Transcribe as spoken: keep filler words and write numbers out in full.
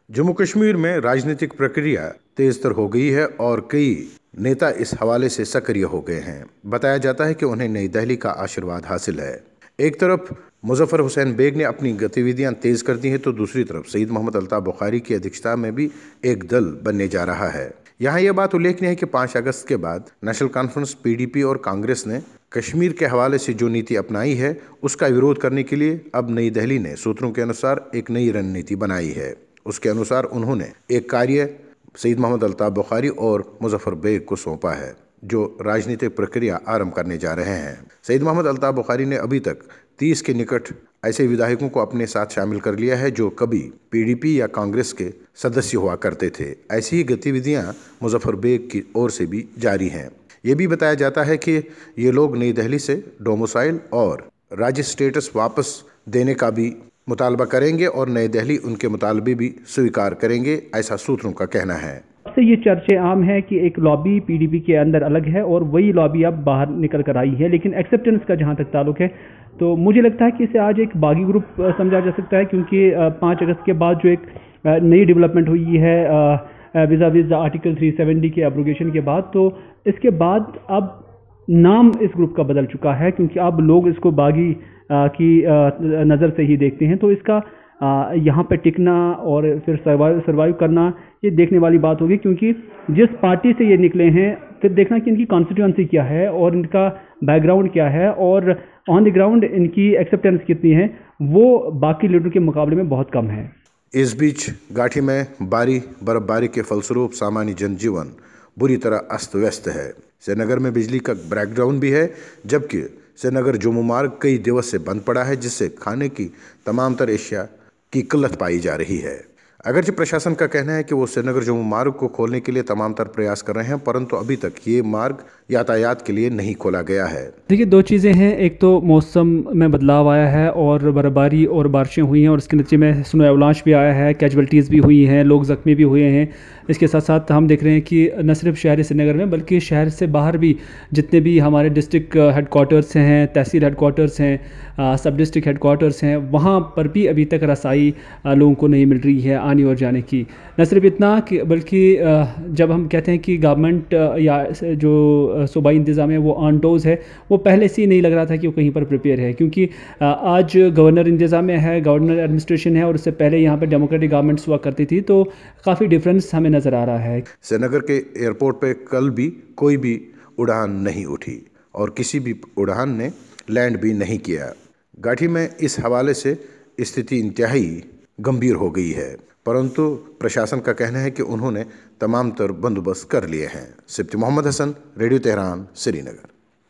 जम्मू कश्मीर में राजनीतिक प्रक्रिया तेज तर हो गई है और कई नेता इस हवाले से सक्रिय हो गए हैं। बताया जाता है कि उन्हें नई दिल्ली का आशीर्वाद हासिल है। एक तरफ मुजफ्फर हुसैन बेग ने अपनी गतिविधियां तेज कर दी हैं तो दूसरी तरफ सईद मोहम्मद अल्ताफ बुखारी की अध्यक्षता में भी एक दल बनने जा रहा है। यहाँ यह बात उल्लेखनीय है कि पाँच अगस्त के बाद नेशनल कॉन्फ्रेंस, पीडीपी और कांग्रेस ने कश्मीर के हवाले से जो नीति अपनाई है उसका विरोध करने के लिए अब नई दिल्ली ने सूत्रों के अनुसार एक नई रणनीति बनाई है। उसके अनुसार उन्होंने एक कार्य सईद मोहम्मद अल्ताफ बुखारी और मुजफ्फर बेग को सौंपा है जो राजनीतिक प्रक्रिया आरंभ करने जा रहे हैं। सईद मोहम्मद अल्ताफ बुखारी ने अभी तक तीस के निकट ऐसे विधायकों को अपने साथ शामिल कर लिया है जो कभी पीडीपी या कांग्रेस के सदस्य हुआ करते थे। ऐसी ही गतिविधियां मुजफ्फर बेग की ओर से भी जारी हैं। ये भी बताया जाता है कि ये लोग नई दिल्ली से डोमिसाइल और राज्य स्टेटस वापस देने का भी मुतालबा करेंगे और नई दिल्ली उनके मुतालबे भी स्वीकार करेंगे, ऐसा सूत्रों का कहना है। से ये चर्चे आम है कि एक लॉबी पीडीपी के अंदर अलग है और वही लॉबी अब बाहर निकल कर आई है, लेकिन एक्सेप्टेंस का जहाँ तक ताल्लुक है तो मुझे लगता है कि इसे आज एक बागी ग्रुप समझा जा सकता है, क्योंकि पाँच अगस्त के बाद जो एक नई डेवलपमेंट हुई है vis-a-vis article three seventy के एब्रोगेशन के बाद, तो इसके बाद अब नाम इस ग्रुप का बदल चुका है, क्योंकि अब लोग इसको बागी की नज़र से ही देखते हैं। तो इसका यहाँ पे टिकना और फिर सर्वाइव सर्वाइव करना ये देखने वाली बात होगी, क्योंकि जिस पार्टी से ये निकले हैं फिर देखना कि इनकी कॉन्स्टिट्यूएंसी क्या है और इनका बैकग्राउंड क्या है और ऑन द ग्राउंड इनकी एक्सेप्टेंस कितनी है, वो बाकी लीडर के मुकाबले में बहुत कम है। इस बीच घाटी में भारी बर्फबारी के फलस्वरूप सामान्य जनजीवन बुरी तरह अस्त व्यस्त है। श्रीनगर में बिजली का ब्रेकडाउन भी है, जबकि श्रीनगर जम्मू मार्ग कई दिवस से बंद पड़ा है, जिससे खाने की तमाम तर एशिया की किल्लत पाई जा रही है। अगरचे प्रशासन का कहना है कि वो श्रीनगर जम्मू मार्ग को खोलने के लिए तमाम तर प्रयास कर रहे हैं, परंतु अभी तक ये मार्ग यातायात के लिए नहीं खोला गया है। देखिए, दो चीज़ें हैं, एक तो मौसम में बदलाव आया है और बर्फबारी और बारिशें हुई हैं और इसके नतीजे में स्नो एवलांच भी आया है, कैजुअल्टीज़ भी हुई हैं, लोग ज़ख्मी भी हुए हैं। इसके साथ साथ हम देख रहे हैं कि न सिर्फ शहर श्रीनगर में बल्कि शहर से बाहर भी जितने भी हमारे डिस्ट्रिक्ट हेडकोार्टर्स हैं, तहसील हेडकोार्टर्स हैं, सब डिस्ट्रिक्ट हेडकोार्टर्स हैं, वहाँ पर भी अभी तक रसाई लोगों को नहीं मिल रही है आने और जाने की। न सिर्फ इतना कि बल्कि जब हम कहते हैं कि गवर्नमेंट या जो सूबाई इंतज़ाम है वो ऑन टोज है, वो पहले से ही नहीं लग रहा था कि वो कहीं पर प्रिपेयर है, क्योंकि आज गवर्नर इंतज़ाम में है, गवर्नर एडमिनिस्ट्रेशन है और उससे पहले यहाँ पर डेमोक्रेटिक गवर्नमेंट्स हुआ करती थी, तो काफ़ी डिफरेंस हमें नज़र आ रहा है। श्रीनगर के एयरपोर्ट पे कल भी कोई भी उड़ान नहीं उठी और किसी भी उड़ान ने लैंड भी नहीं किया। घाटी में इस हवाले से स्थिति इंतहाई गंभीर हो गई है, परंतु प्रशासन का कहना है कि उन्होंने तमाम तर बंदोबस्त कर लिए हैं। Sipti Mohammad Hasan, radio Tehran, Srinagar.